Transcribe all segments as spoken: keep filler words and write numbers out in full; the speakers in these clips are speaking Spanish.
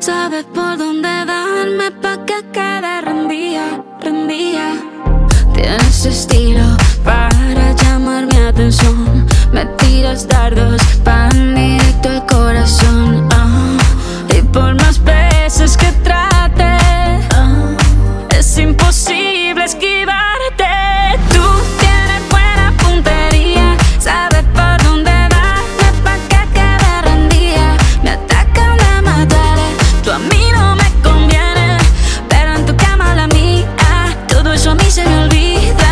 sabes por dónde darme pa' que quede rendida, rendida. Tienes estilo para llamar mi atención. Me tiras dardos pan directo al corazón. Oh, y por más veces que trate, oh, es imposible esquivarte. Tú tienes buena puntería, sabes por dónde darme pa' que quede rendida. Me atacan a matar, tú a mí no me conviene, pero en tu cama la mía, todo eso a mí se me olvida.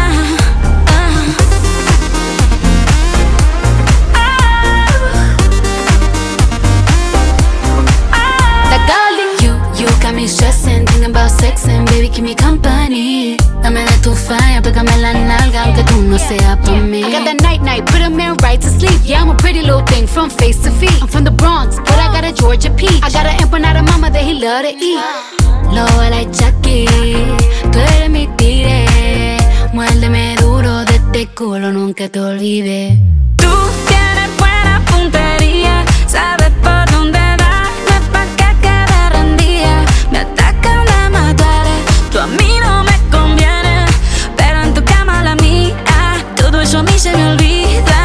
Baby, keep me company. Dame de tu fire, pégame la nalga, aunque tú no seas pa' mí. I got that night night, put a man right to sleep. Yeah, I'm a pretty little thing from face to feet. I'm from the Bronx, but I got a Georgia peach. I got an empanada mama that he love to eat. Lobo like Chucky, tú eres mi tigre. Muérdeme duro de este culo, nunca te olvides. Tú tienes buena puntería, sabes por dónde darme pa' que quede rendida. Me atacan a matar, tú a mí no me conviene, pero en tu cama la mía, todo eso a mí se me olvida.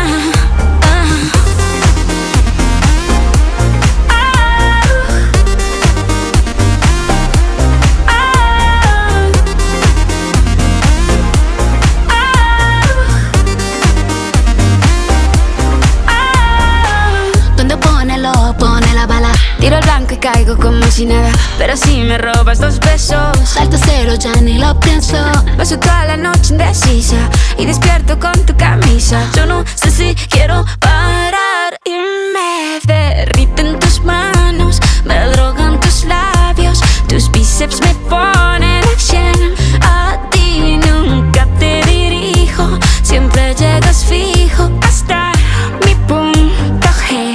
Tiro el blanco y caigo como si nada, pero si me robas dos besos, salto cero, ya ni lo pienso. Paso toda la noche indecisa y despierto con tu camisa. Yo no sé si quiero parar y me derriten tus manos, me drogan tus labios, tus bíceps me ponen a cien. A ti nunca te dirijo, siempre llegas fijo hasta mi punto G.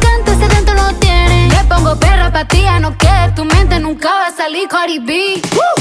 No que tu mente nunca va a salir Cardi B. Woo!